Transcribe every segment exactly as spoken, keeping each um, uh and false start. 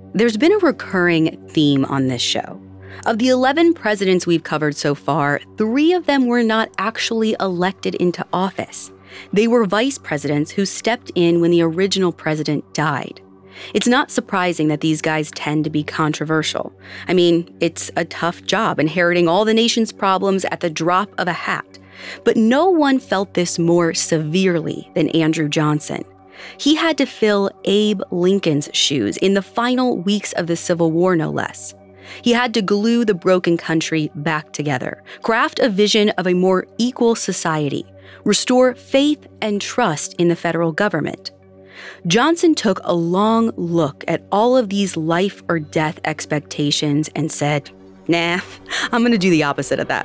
There's been a recurring theme on this show. Of the eleven presidents we've covered so far, three of them were not actually elected into office. They were vice presidents who stepped in when the original president died. It's not surprising that these guys tend to be controversial. I mean, it's a tough job inheriting all the nation's problems at the drop of a hat. But no one felt this more severely than Andrew Johnson. He had to fill Abe Lincoln's shoes in the final weeks of the Civil War, no less. He had to glue the broken country back together, craft a vision of a more equal society, restore faith and trust in the federal government. Johnson took a long look at all of these life or death expectations and said, nah, I'm going to do the opposite of that.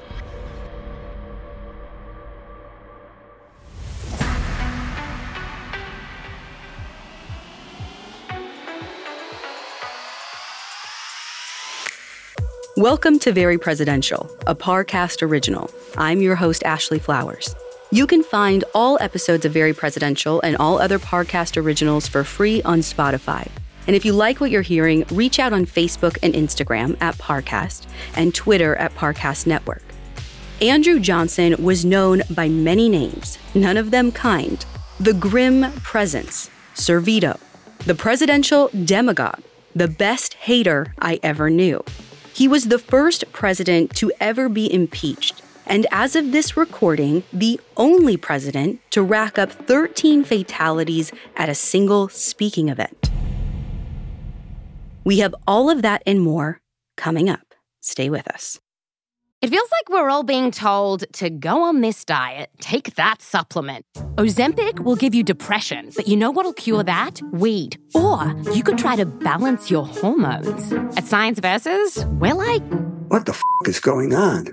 Welcome to Very Presidential, a Parcast original. I'm your host, Ashley Flowers. You can find all episodes of Very Presidential and all other Parcast originals for free on Spotify. And if you like what you're hearing, reach out on Facebook and Instagram at Parcast and Twitter at Parcast Network. Andrew Johnson was known by many names, none of them kind. The Grim Presence, Sir Vito, the presidential demagogue, the best hater I ever knew. He was the first president to ever be impeached, and as of this recording, the only president to rack up thirteen fatalities at a single speaking event. We have all of that and more coming up. Stay with us. It feels like we're all being told to go on this diet, take that supplement. Ozempic will give you depression, but you know what'll cure that? Weed. Or you could try to balance your hormones. At Science Versus, we're like... What the f*** is going on?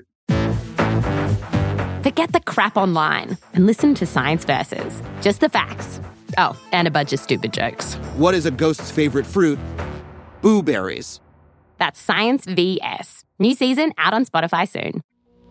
Forget the crap online and listen to Science Versus. Just the facts. Oh, and a bunch of stupid jokes. What is a ghost's favorite fruit? Blueberries. That's Science V S. New season out on Spotify soon.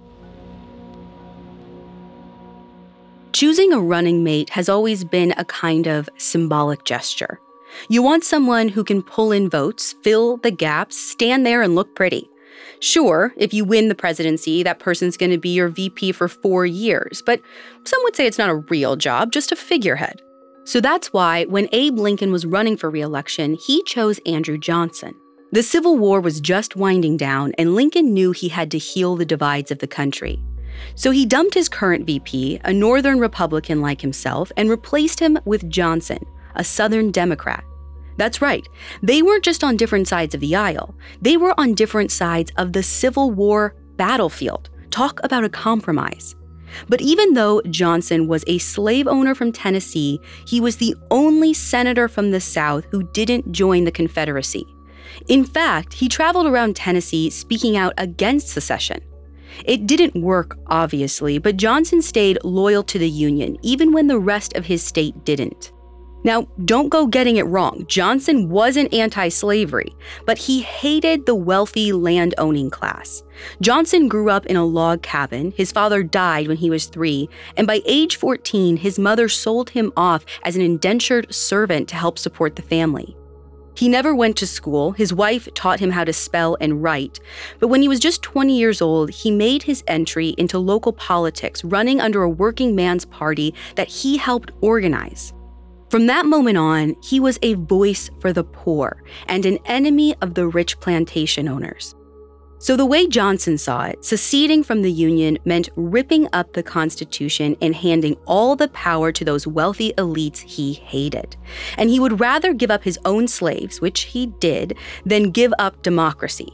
Choosing a running mate has always been a kind of symbolic gesture. You want someone who can pull in votes, fill the gaps, stand there and look pretty. Sure, if you win the presidency, that person's going to be your V P for four years, but some would say it's not a real job, just a figurehead. So that's why when Abe Lincoln was running for re-election, he chose Andrew Johnson. The Civil War was just winding down, and Lincoln knew he had to heal the divides of the country. So he dumped his current V P, a Northern Republican like himself, and replaced him with Johnson, a Southern Democrat. That's right, they weren't just on different sides of the aisle. They were on different sides of the Civil War battlefield. Talk about a compromise. But even though Johnson was a slave owner from Tennessee, he was the only senator from the South who didn't join the Confederacy. In fact, he traveled around Tennessee speaking out against secession. It didn't work, obviously, but Johnson stayed loyal to the Union, even when the rest of his state didn't. Now, don't go getting it wrong. Johnson wasn't anti-slavery, but he hated the wealthy land-owning class. Johnson grew up in a log cabin. His father died when he was three, and by age fourteen, his mother sold him off as an indentured servant to help support the family. He never went to school. His wife taught him how to spell and write. But when he was just twenty years old, he made his entry into local politics, running under a working man's party that he helped organize. From that moment on, he was a voice for the poor and an enemy of the rich plantation owners. So the way Johnson saw it, seceding from the Union meant ripping up the Constitution and handing all the power to those wealthy elites he hated. And he would rather give up his own slaves, which he did, than give up democracy.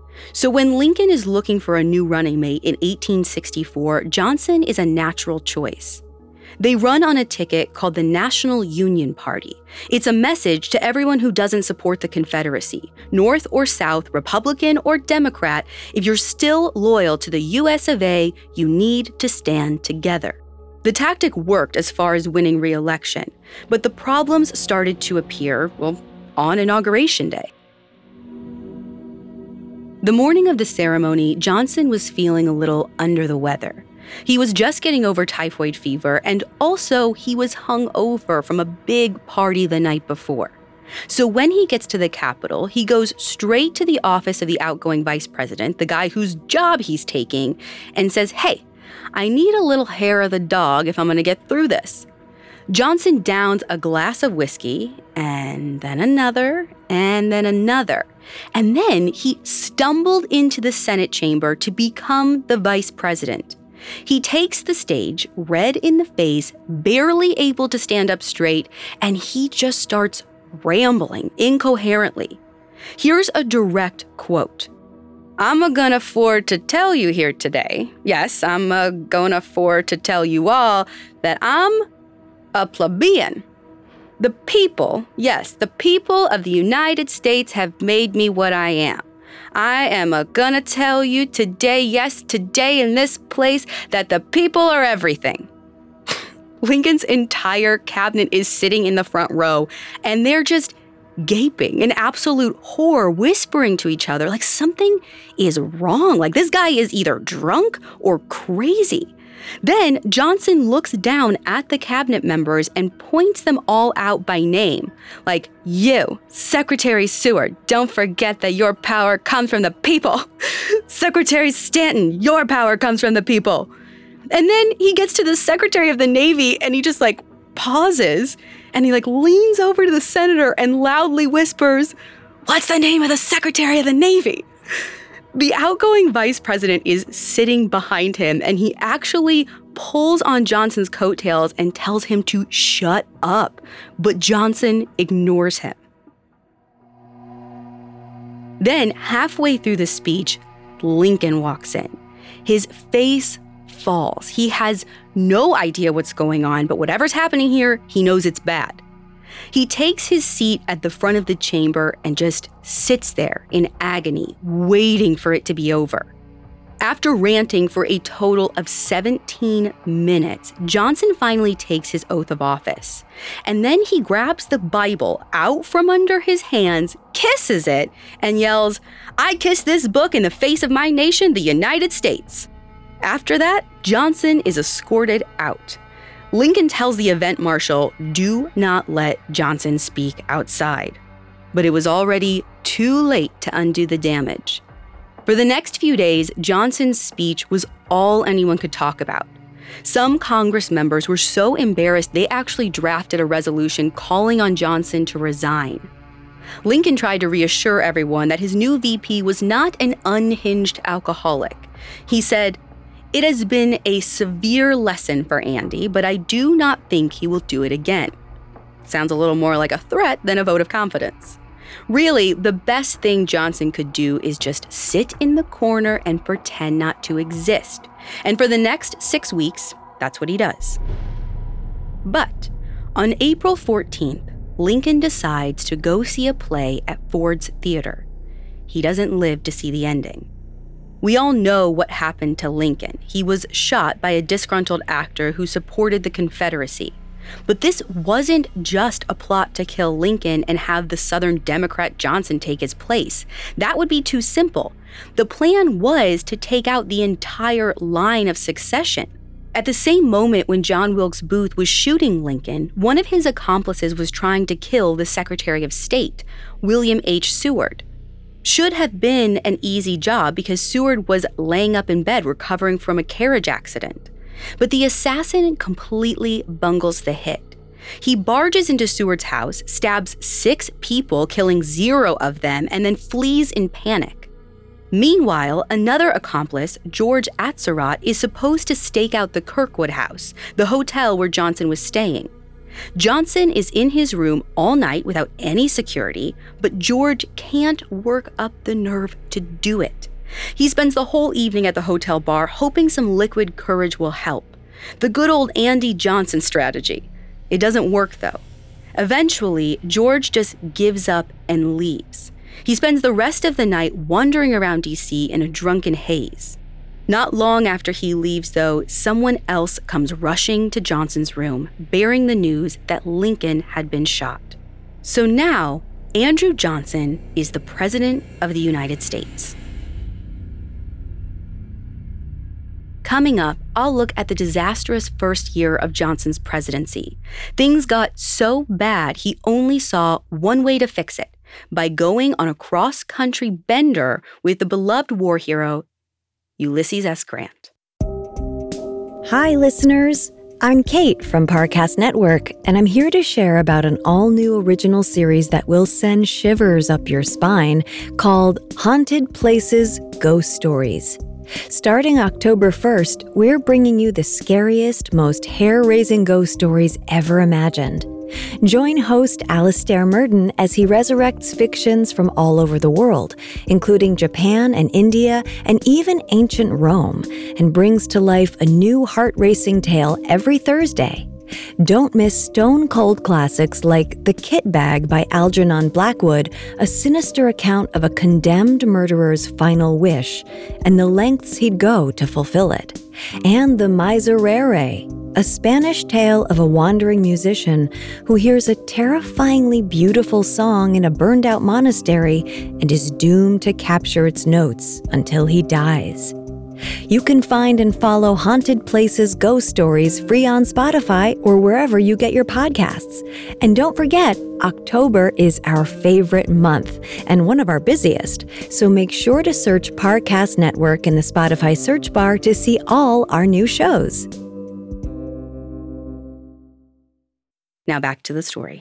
So when Lincoln is looking for a new running mate in eighteen sixty-four, Johnson is a natural choice. They run on a ticket called the National Union Party. It's a message to everyone who doesn't support the Confederacy, North or South, Republican or Democrat. If you're still loyal to the U S of A, you need to stand together. The tactic worked as far as winning re-election, but the problems started to appear, well, on Inauguration Day. The morning of the ceremony, Johnson was feeling a little under the weather. He was just getting over typhoid fever, and also he was hung over from a big party the night before. So when he gets to the Capitol, he goes straight to the office of the outgoing vice president, the guy whose job he's taking, and says, "Hey, I need a little hair of the dog if I'm going to get through this." Johnson downs a glass of whiskey, and then another, and then another. And then he stumbled into the Senate chamber to become the vice president. He takes the stage, red in the face, barely able to stand up straight, and he just starts rambling incoherently. Here's a direct quote. "I'm a gonna afford to tell you here today, yes, I'm a gonna afford to tell you all that I'm a plebeian. The people, yes, the people of the United States have made me what I am. I am a gonna tell you today, yes, today in this place, that the people are everything." Lincoln's entire cabinet is sitting in the front row, and they're just gaping in absolute horror, whispering to each other like something is wrong, like this guy is either drunk or crazy. Then Johnson looks down at the cabinet members and points them all out by name, like, "You, Secretary Seward, don't forget that your power comes from the people. Secretary Stanton, your power comes from the people." And then he gets to the Secretary of the Navy and he just like pauses and he like leans over to the senator and loudly whispers, "What's the name of the Secretary of the Navy?" The outgoing vice president is sitting behind him, and he actually pulls on Johnson's coattails and tells him to shut up. But Johnson ignores him. Then, halfway through the speech, Lincoln walks in. His face falls. He has no idea what's going on, but whatever's happening here, he knows it's bad. He takes his seat at the front of the chamber and just sits there in agony, waiting for it to be over. After ranting for a total of seventeen minutes, Johnson finally takes his oath of office. And then he grabs the Bible out from under his hands, kisses it, and yells, "I kiss this book in the face of my nation, the United States." After that, Johnson is escorted out. Lincoln tells the event marshal, "Do not let Johnson speak outside." But it was already too late to undo the damage. For the next few days, Johnson's speech was all anyone could talk about. Some Congress members were so embarrassed they actually drafted a resolution calling on Johnson to resign. Lincoln tried to reassure everyone that his new V P was not an unhinged alcoholic. He said, "It has been a severe lesson for Andy, but I do not think he will do it again." Sounds a little more like a threat than a vote of confidence. Really, the best thing Johnson could do is just sit in the corner and pretend not to exist. And for the next six weeks, that's what he does. But on April fourteenth, Lincoln decides to go see a play at Ford's Theater. He doesn't live to see the ending. We all know what happened to Lincoln. He was shot by a disgruntled actor who supported the Confederacy. But this wasn't just a plot to kill Lincoln and have the Southern Democrat Johnson take his place. That would be too simple. The plan was to take out the entire line of succession. At the same moment when John Wilkes Booth was shooting Lincoln, one of his accomplices was trying to kill the Secretary of State, William H. Seward. Should have been an easy job because Seward was laying up in bed recovering from a carriage accident. But the assassin completely bungles the hit. He barges into Seward's house, stabs six people, killing zero of them, and then flees in panic. Meanwhile, another accomplice, George Atzerodt, is supposed to stake out the Kirkwood House, the hotel where Johnson was staying. Johnson is in his room all night without any security, but George can't work up the nerve to do it. He spends the whole evening at the hotel bar hoping some liquid courage will help. The good old Andy Johnson strategy. It doesn't work though. Eventually, George just gives up and leaves. He spends the rest of the night wandering around D C in a drunken haze. Not long after he leaves, though, someone else comes rushing to Johnson's room, bearing the news that Lincoln had been shot. So now, Andrew Johnson is the President of the United States. Coming up, I'll look at the disastrous first year of Johnson's presidency. Things got so bad, he only saw one way to fix it, by going on a cross-country bender with the beloved war hero, Ulysses S. Grant. Hi, listeners. I'm Kate from Parcast Network, and I'm here to share about an all-new original series that will send shivers up your spine called Haunted Places Ghost Stories. Starting October first, we're bringing you the scariest, most hair-raising ghost stories ever imagined. Join host Alastair Murden as he resurrects fictions from all over the world, including Japan and India and even ancient Rome, and brings to life a new heart-racing tale every Thursday. Don't miss stone-cold classics like The Kit Bag by Algernon Blackwood, a sinister account of a condemned murderer's final wish, and the lengths he'd go to fulfill it. And The Miserere, a Spanish tale of a wandering musician who hears a terrifyingly beautiful song in a burned-out monastery and is doomed to capture its notes until he dies. You can find and follow Haunted Places Ghost Stories free on Spotify or wherever you get your podcasts. And don't forget, October is our favorite month and one of our busiest, so make sure to search Parcast Network in the Spotify search bar to see all our new shows. Now back to the story.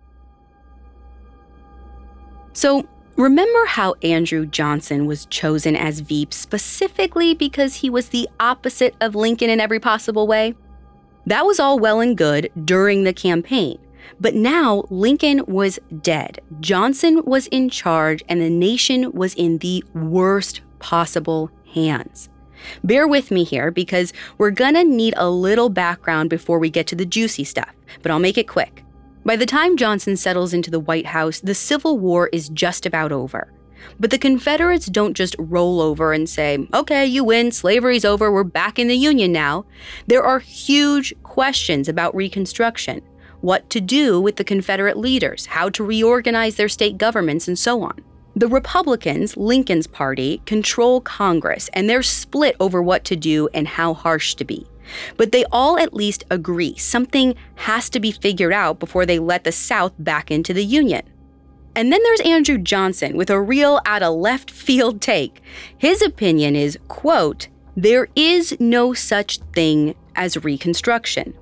So, remember how Andrew Johnson was chosen as Veep specifically because he was the opposite of Lincoln in every possible way? That was all well and good during the campaign. But now Lincoln was dead, Johnson was in charge, and the nation was in the worst possible hands. Bear with me here because we're gonna need a little background before we get to the juicy stuff, but I'll make it quick. By the time Johnson settles into the White House, the Civil War is just about over. But the Confederates don't just roll over and say, okay, you win, slavery's over, we're back in the Union now. There are huge questions about Reconstruction, what to do with the Confederate leaders, how to reorganize their state governments, and so on. The Republicans, Lincoln's party, control Congress, and they're split over what to do and how harsh to be. But they all at least agree something has to be figured out before they let the South back into the Union. And then there's Andrew Johnson with a real out-of-left-field take. His opinion is, quote, there is no such thing as Reconstruction.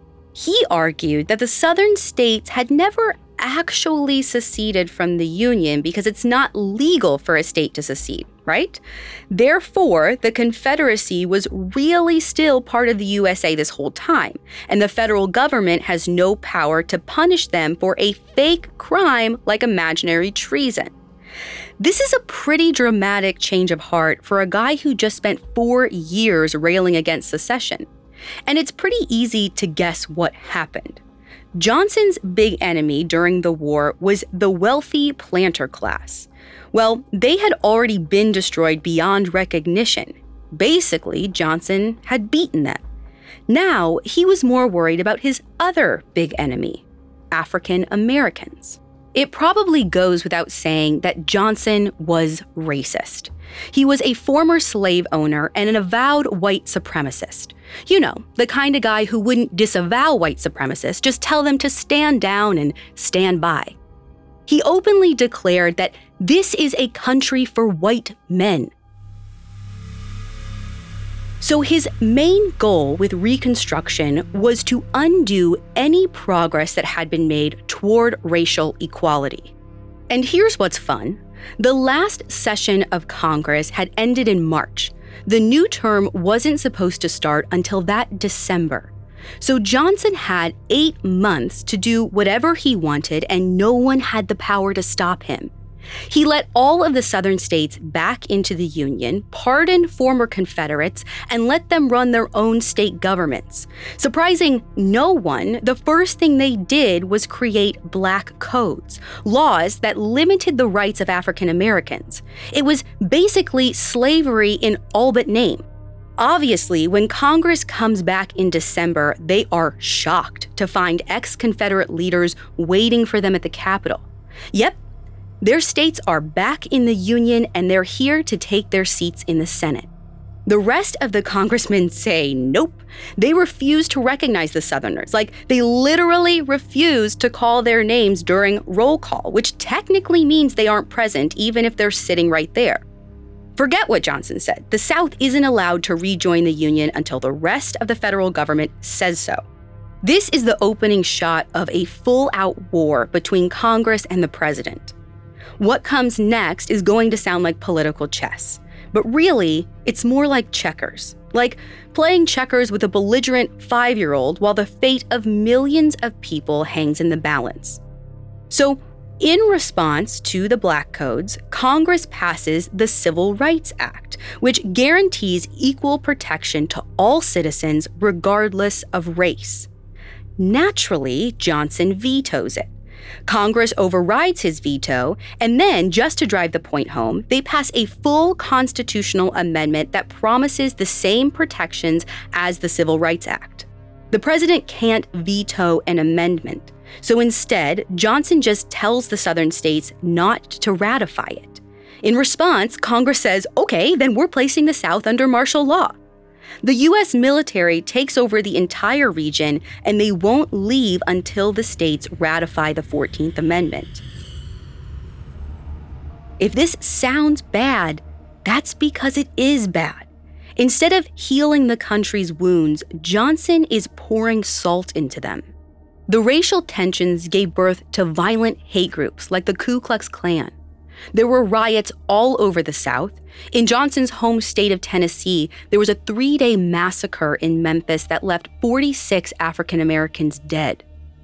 He argued that the Southern states had never actually seceded from the Union because it's not legal for a state to secede, right? Therefore, the Confederacy was really still part of the U S A this whole time, and the federal government has no power to punish them for a fake crime like imaginary treason. This is a pretty dramatic change of heart for a guy who just spent four years railing against secession. And it's pretty easy to guess what happened. Johnson's big enemy during the war was the wealthy planter class. Well, they had already been destroyed beyond recognition. Basically, Johnson had beaten them. Now, he was more worried about his other big enemy, African Americans. It probably goes without saying that Johnson was racist. He was a former slave owner and an avowed white supremacist. You know, the kind of guy who wouldn't disavow white supremacists, just tell them to stand down and stand by. He openly declared that this is a country for white men. So his main goal with Reconstruction was to undo any progress that had been made toward racial equality. And here's what's fun. The last session of Congress had ended in March. The new term wasn't supposed to start until that December. So Johnson had eight months to do whatever he wanted, and no one had the power to stop him. He let all of the Southern states back into the Union, pardoned former Confederates, and let them run their own state governments. Surprising no one, the first thing they did was create black codes, laws that limited the rights of African Americans. It was basically slavery in all but name. Obviously, when Congress comes back in December, they are shocked to find ex-Confederate leaders waiting for them at the Capitol. Yep, their states are back in the Union and they're here to take their seats in the Senate. The rest of the congressmen say nope. They refuse to recognize the Southerners. Like, they literally refuse to call their names during roll call, which technically means they aren't present, even if they're sitting right there. Forget what Johnson said. The South isn't allowed to rejoin the Union until the rest of the federal government says so. This is the opening shot of a full-out war between Congress and the president. What comes next is going to sound like political chess, but really, it's more like checkers. Like playing checkers with a belligerent five-year-old while the fate of millions of people hangs in the balance. So, in response to the Black Codes, Congress passes the Civil Rights Act, which guarantees equal protection to all citizens regardless of race. Naturally, Johnson vetoes it. Congress overrides his veto, and then, just to drive the point home, they pass a full constitutional amendment that promises the same protections as the Civil Rights Act. The president can't veto an amendment, so instead, Johnson just tells the Southern states not to ratify it. In response, Congress says, okay, then we're placing the South under martial law. The U S military takes over the entire region, and they won't leave until the states ratify the fourteenth Amendment. If this sounds bad, that's because it is bad. Instead of healing the country's wounds, Johnson is pouring salt into them. The racial tensions gave birth to violent hate groups like the Ku Klux Klan. There were riots all over the South. In Johnson's home state of Tennessee, there was a three-day massacre in Memphis that left forty-six African Americans dead.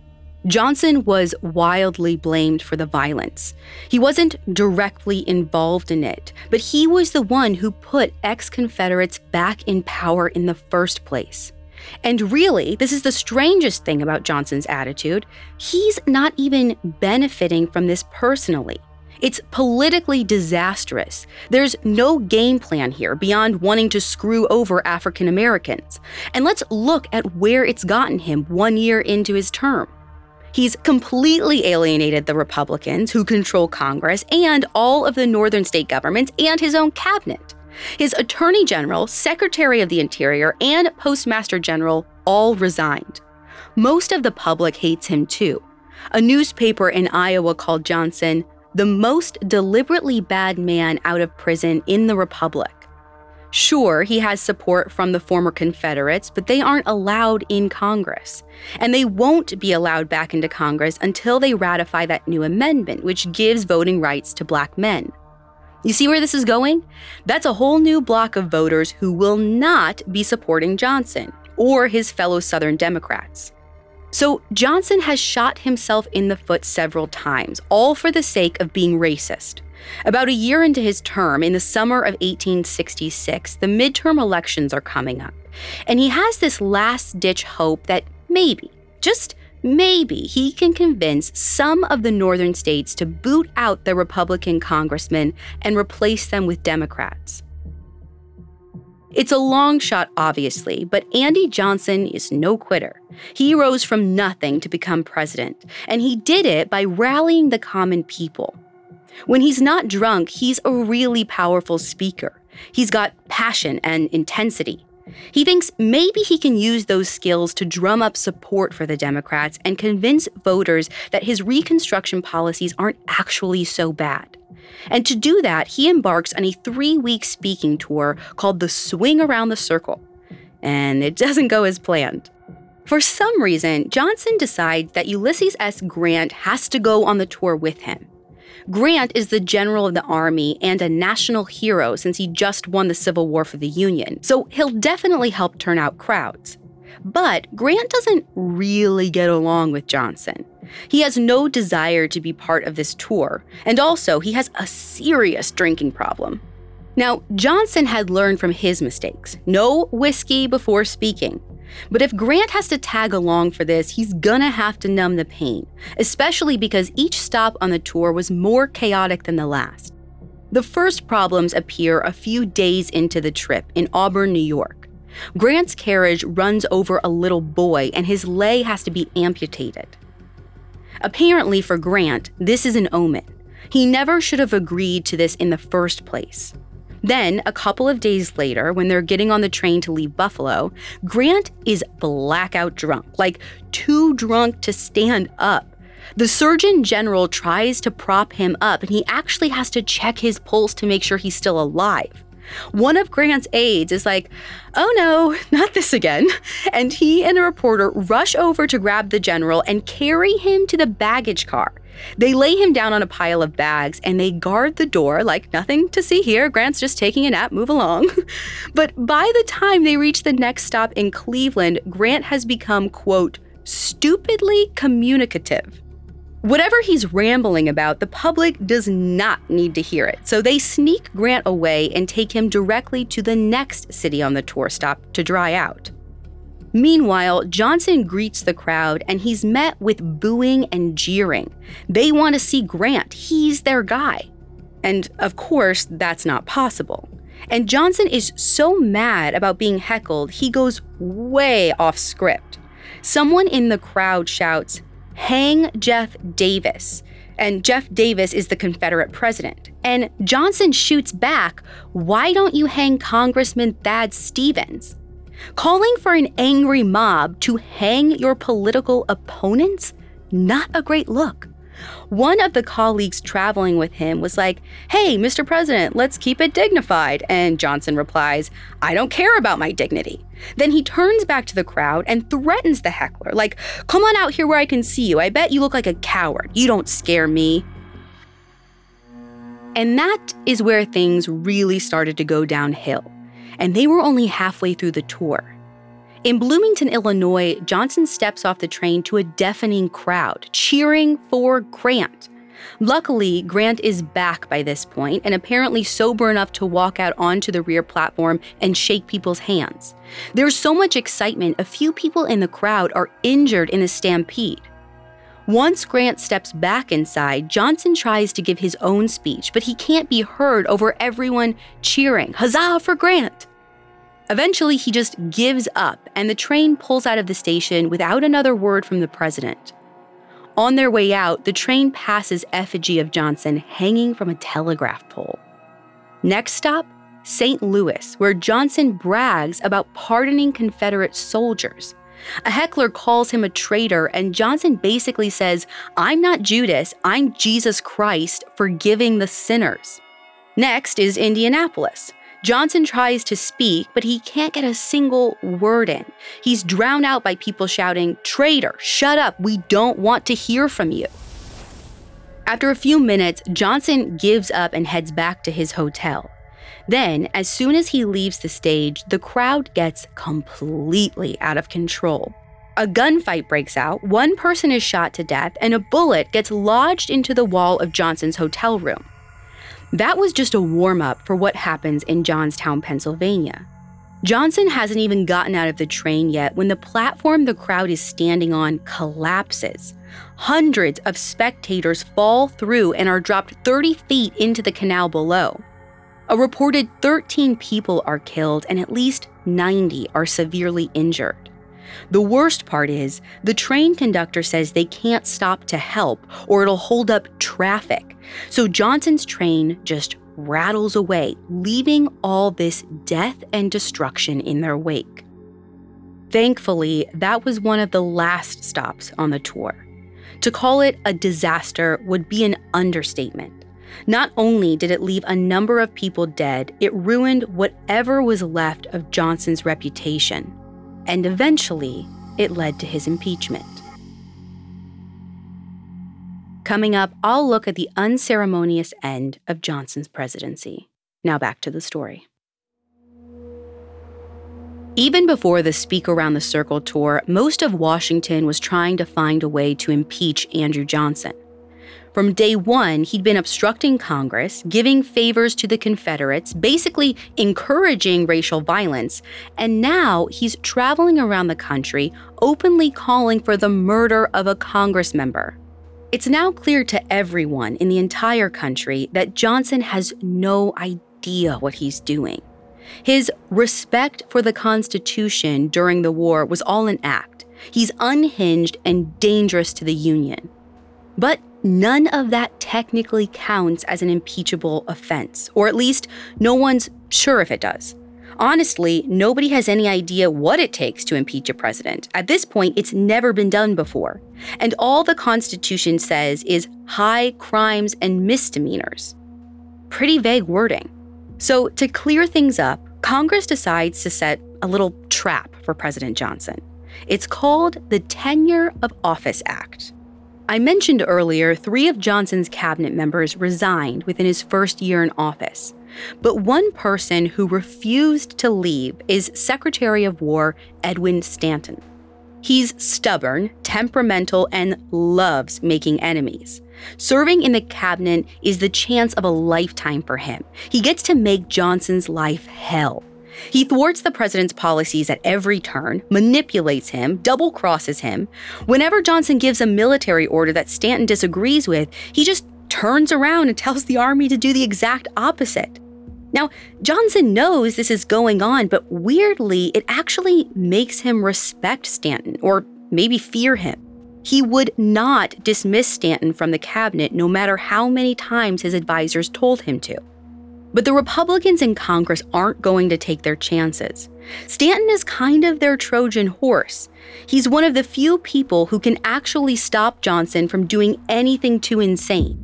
Johnson was wildly blamed for the violence. He wasn't directly involved in it, but he was the one who put ex-Confederates back in power in the first place. And really, this is the strangest thing about Johnson's attitude. He's not even benefiting from this personally. It's politically disastrous. There's no game plan here beyond wanting to screw over African Americans. And let's look at where it's gotten him one year into his term. He's completely alienated the Republicans who control Congress and all of the northern state governments and his own cabinet. His Attorney General, Secretary of the Interior, and Postmaster General all resigned. Most of the public hates him too. A newspaper in Iowa called Johnson the most deliberately bad man out of prison in the Republic. Sure, he has support from the former Confederates, but they aren't allowed in Congress. And they won't be allowed back into Congress until they ratify that new amendment, which gives voting rights to Black men. You see where this is going? That's a whole new block of voters who will not be supporting Johnson or his fellow Southern Democrats. So Johnson has shot himself in the foot several times, all for the sake of being racist. About a year into his term, in the summer of eighteen sixty-six, the midterm elections are coming up. And he has this last-ditch hope that maybe, just maybe, he can convince some of the northern states to boot out the Republican congressmen and replace them with Democrats. It's a long shot, obviously, but Andy Johnson is no quitter. He rose from nothing to become president, and he did it by rallying the common people. When he's not drunk, he's a really powerful speaker. He's got passion and intensity. He thinks maybe he can use those skills to drum up support for the Democrats and convince voters that his Reconstruction policies aren't actually so bad. And to do that, he embarks on a three-week speaking tour called the Swing Around the Circle. And it doesn't go as planned. For some reason, Johnson decides that Ulysses S. Grant has to go on the tour with him. Grant is the general of the Army and a national hero since he just won the Civil War for the Union, so he'll definitely help turn out crowds. But Grant doesn't really get along with Johnson. He has no desire to be part of this tour, and also he has a serious drinking problem. Now, Johnson had learned from his mistakes. No whiskey before speaking. But if Grant has to tag along for this, he's gonna have to numb the pain, especially because each stop on the tour was more chaotic than the last. The first problems appear a few days into the trip in Auburn, New York. Grant's carriage runs over a little boy and his leg has to be amputated. Apparently for Grant, this is an omen. He never should have agreed to this in the first place. Then, a couple of days later, when they're getting on the train to leave Buffalo, Grant is blackout drunk, like too drunk to stand up. The Surgeon General tries to prop him up, and he actually has to check his pulse to make sure he's still alive. One of Grant's aides is like, "Oh no, not this again." And he and a reporter rush over to grab the general and carry him to the baggage car. They lay him down on a pile of bags and they guard the door like, "Nothing to see here. Grant's just taking a nap, move along." But by the time they reach the next stop in Cleveland, Grant has become, quote, "stupidly communicative." Whatever he's rambling about, the public does not need to hear it. So they sneak Grant away and take him directly to the next city on the tour stop to dry out. Meanwhile, Johnson greets the crowd and he's met with booing and jeering. They want to see Grant. He's their guy. And of course, that's not possible. And Johnson is so mad about being heckled, he goes way off script. Someone in the crowd shouts, "Hang Jeff Davis." And Jeff Davis is the Confederate president. And Johnson shoots back, "Why don't you hang Congressman Thad Stevens?" Calling for an angry mob to hang your political opponents? Not a great look. One of the colleagues traveling with him was like, "Hey, Mister President, let's keep it dignified." And Johnson replies, "I don't care about my dignity." Then he turns back to the crowd and threatens the heckler, like, "Come on out here where I can see you. I bet you look like a coward. You don't scare me." And that is where things really started to go downhill. And they were only halfway through the tour. In Bloomington, Illinois, Johnson steps off the train to a deafening crowd, cheering for Grant. Luckily, Grant is back by this point and apparently sober enough to walk out onto the rear platform and shake people's hands. There's so much excitement, a few people in the crowd are injured in a stampede. Once Grant steps back inside, Johnson tries to give his own speech, but he can't be heard over everyone cheering, "Huzzah for Grant!" Eventually, he just gives up, and the train pulls out of the station without another word from the president. On their way out, the train passes effigy of Johnson hanging from a telegraph pole. Next stop, Saint Louis, where Johnson brags about pardoning Confederate soldiers. A heckler calls him a traitor, and Johnson basically says, "I'm not Judas, I'm Jesus Christ, forgiving the sinners." Next is Indianapolis. Johnson tries to speak, but he can't get a single word in. He's drowned out by people shouting, "Traitor, shut up, we don't want to hear from you." After a few minutes, Johnson gives up and heads back to his hotel. Then, as soon as he leaves the stage, the crowd gets completely out of control. A gunfight breaks out, one person is shot to death, and a bullet gets lodged into the wall of Johnson's hotel room. That was just a warm-up for what happens in Johnstown, Pennsylvania. Johnson hasn't even gotten out of the train yet when the platform the crowd is standing on collapses. Hundreds of spectators fall through and are dropped thirty feet into the canal below. A reported thirteen people are killed and at least ninety are severely injured. The worst part is, the train conductor says they can't stop to help or it'll hold up traffic. So Johnson's train just rattles away, leaving all this death and destruction in their wake. Thankfully, that was one of the last stops on the tour. To call it a disaster would be an understatement. Not only did it leave a number of people dead, it ruined whatever was left of Johnson's reputation. And eventually, it led to his impeachment. Coming up, I'll look at the unceremonious end of Johnson's presidency. Now back to the story. Even before the Speak Around the Circle tour, most of Washington was trying to find a way to impeach Andrew Johnson. From day one, he'd been obstructing Congress, giving favors to the Confederates, basically encouraging racial violence, and now he's traveling around the country, openly calling for the murder of a Congress member. It's now clear to everyone in the entire country that Johnson has no idea what he's doing. His respect for the Constitution during the war was all an act. He's unhinged and dangerous to the Union. But none of that technically counts as an impeachable offense, or at least no one's sure if it does. Honestly, nobody has any idea what it takes to impeach a president. At this point, it's never been done before. And all the Constitution says is high crimes and misdemeanors. Pretty vague wording. So to clear things up, Congress decides to set a little trap for President Johnson. It's called the Tenure of Office Act. I mentioned earlier three of Johnson's cabinet members resigned within his first year in office. But one person who refused to leave is Secretary of War Edwin Stanton. He's stubborn, temperamental, and loves making enemies. Serving in the cabinet is the chance of a lifetime for him. He gets to make Johnson's life hell. He thwarts the president's policies at every turn, manipulates him, double-crosses him. Whenever Johnson gives a military order that Stanton disagrees with, he just turns around and tells the army to do the exact opposite. Now, Johnson knows this is going on, but weirdly, it actually makes him respect Stanton, or maybe fear him. He would not dismiss Stanton from the cabinet no matter how many times his advisors told him to. But the Republicans in Congress aren't going to take their chances. Stanton is kind of their Trojan horse. He's one of the few people who can actually stop Johnson from doing anything too insane.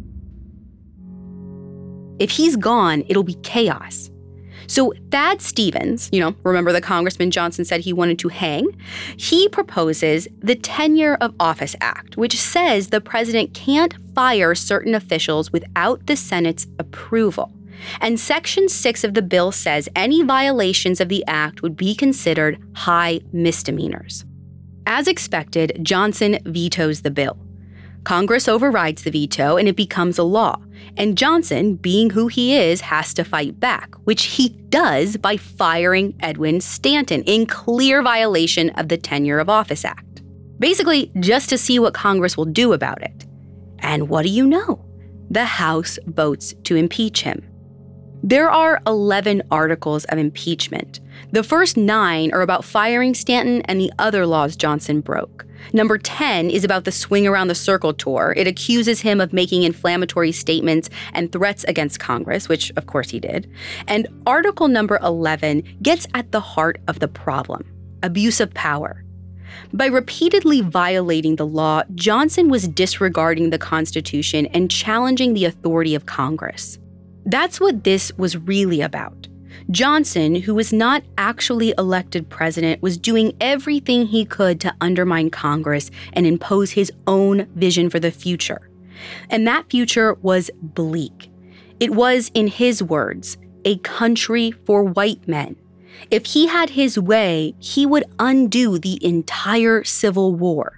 If he's gone, it'll be chaos. So Thad Stevens, you know, remember the Congressman Johnson said he wanted to hang? He proposes the Tenure of Office Act, which says the president can't fire certain officials without the Senate's approval. And Section six of the bill says any violations of the act would be considered high misdemeanors. As expected, Johnson vetoes the bill. Congress overrides the veto and it becomes a law. And Johnson, being who he is, has to fight back, which he does by firing Edwin Stanton in clear violation of the Tenure of Office Act. Basically, just to see what Congress will do about it. And what do you know? The House votes to impeach him. There are eleven articles of impeachment. The first nine are about firing Stanton and the other laws Johnson broke. Number ten is about the Swing Around the Circle tour. It accuses him of making inflammatory statements and threats against Congress, which of course he did. And Article number eleven gets at the heart of the problem: abuse of power. By repeatedly violating the law, Johnson was disregarding the Constitution and challenging the authority of Congress. That's what this was really about. Johnson, who was not actually elected president, was doing everything he could to undermine Congress and impose his own vision for the future. And that future was bleak. It was, in his words, a country for white men. If he had his way, he would undo the entire Civil War.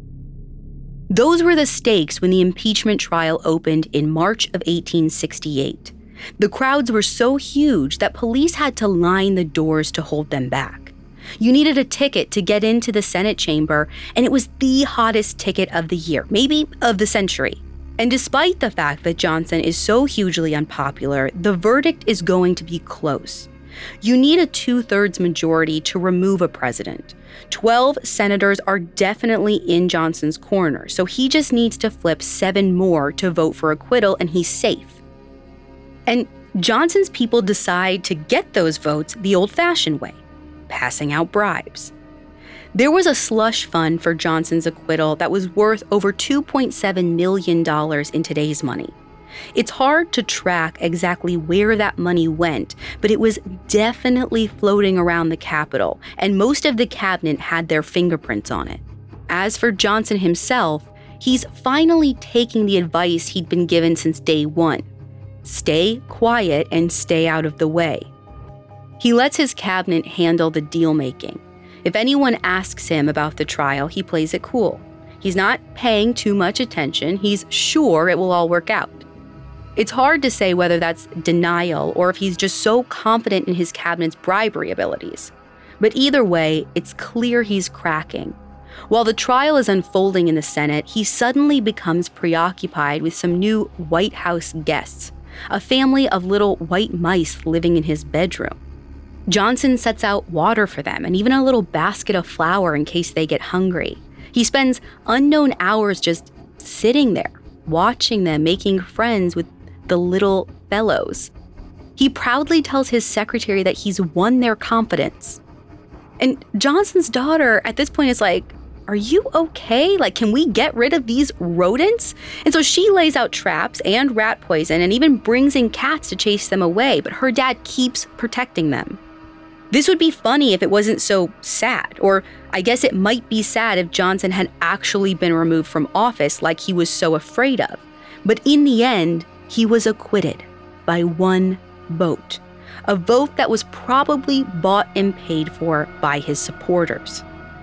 Those were the stakes when the impeachment trial opened in March of eighteen sixty-eight. The crowds were so huge that police had to line the doors to hold them back. You needed a ticket to get into the Senate chamber, and it was the hottest ticket of the year, maybe of the century. And despite the fact that Johnson is so hugely unpopular, the verdict is going to be close. You need a two-thirds majority to remove a president. Twelve senators are definitely in Johnson's corner, so he just needs to flip seven more to vote for acquittal, and he's safe. And Johnson's people decide to get those votes the old-fashioned way, passing out bribes. There was a slush fund for Johnson's acquittal that was worth over two point seven million dollars in today's money. It's hard to track exactly where that money went, but it was definitely floating around the Capitol, and most of the cabinet had their fingerprints on it. As for Johnson himself, he's finally taking the advice he'd been given since day one. Stay quiet and stay out of the way. He lets his cabinet handle the deal-making. If anyone asks him about the trial, he plays it cool. He's not paying too much attention. He's sure it will all work out. It's hard to say whether that's denial or if he's just so confident in his cabinet's bribery abilities. But either way, it's clear he's cracking. While the trial is unfolding in the Senate, he suddenly becomes preoccupied with some new White House guests, a family of little white mice living in his bedroom. Johnson sets out water for them and even a little basket of flour in case they get hungry. He spends unknown hours just sitting there, watching them making friends with the little fellows. He proudly tells his secretary that he's won their confidence. And Johnson's daughter at this point is like, are you okay? Like, can we get rid of these rodents? And so she lays out traps and rat poison and even brings in cats to chase them away, but her dad keeps protecting them. This would be funny if it wasn't so sad, or I guess it might be sad if Johnson had actually been removed from office like he was so afraid of. But in the end, he was acquitted by one vote, a vote that was probably bought and paid for by his supporters.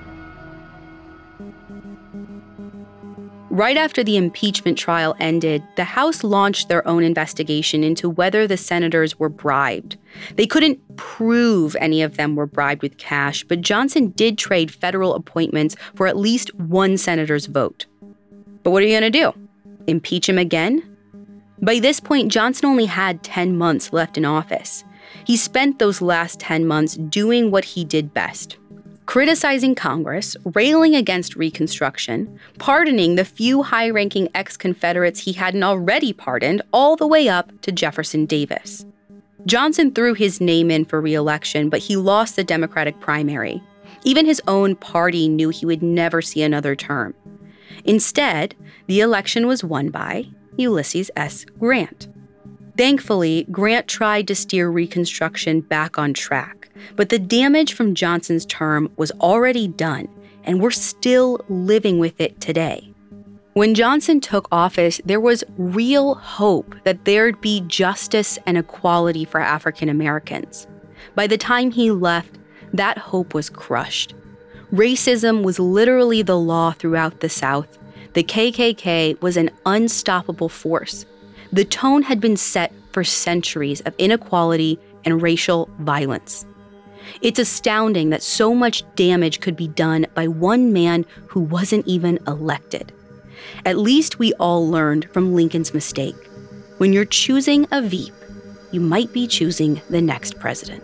Right after the impeachment trial ended, the House launched their own investigation into whether the senators were bribed. They couldn't prove any of them were bribed with cash, but Johnson did trade federal appointments for at least one senator's vote. But what are you going to do? Impeach him again? By this point, Johnson only had ten months left in office. He spent those last ten months doing what he did best: criticizing Congress, railing against Reconstruction, pardoning the few high-ranking ex-Confederates he hadn't already pardoned, all the way up to Jefferson Davis. Johnson threw his name in for re-election, but he lost the Democratic primary. Even his own party knew he would never see another term. Instead, the election was won by Ulysses S. Grant. Thankfully, Grant tried to steer Reconstruction back on track, but the damage from Johnson's term was already done, and we're still living with it today. When Johnson took office, there was real hope that there'd be justice and equality for African Americans. By the time he left, that hope was crushed. Racism was literally the law throughout the South. The K K K was an unstoppable force. The tone had been set for centuries of inequality and racial violence. It's astounding that so much damage could be done by one man who wasn't even elected. At least we all learned from Lincoln's mistake. When you're choosing a Veep, you might be choosing the next president.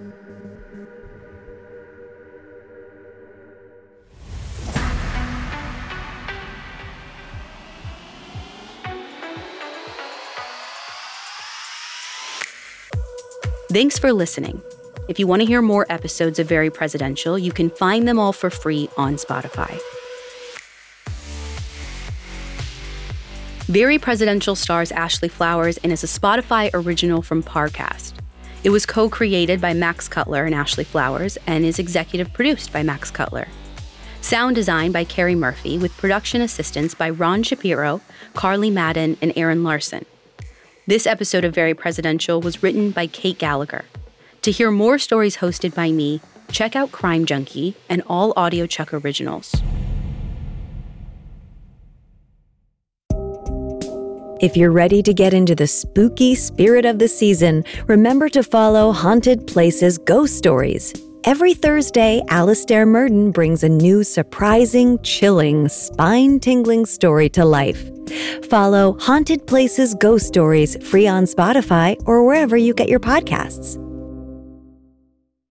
Thanks for listening. If you want to hear more episodes of Very Presidential, you can find them all for free on Spotify. Very Presidential stars Ashley Flowers and is a Spotify original from Parcast. It was co-created by Max Cutler and Ashley Flowers and is executive produced by Max Cutler. Sound design by Carrie Murphy with production assistance by Ron Shapiro, Carly Madden, and Aaron Larson. This episode of Very Presidential was written by Kate Gallagher. To hear more stories hosted by me, check out Crime Junkie and all AudioChuck originals. If you're ready to get into the spooky spirit of the season, remember to follow Haunted Places Ghost Stories. Every Thursday, Alastair Murden brings a new surprising, chilling, spine-tingling story to life. Follow Haunted Places Ghost Stories free on Spotify or wherever you get your podcasts.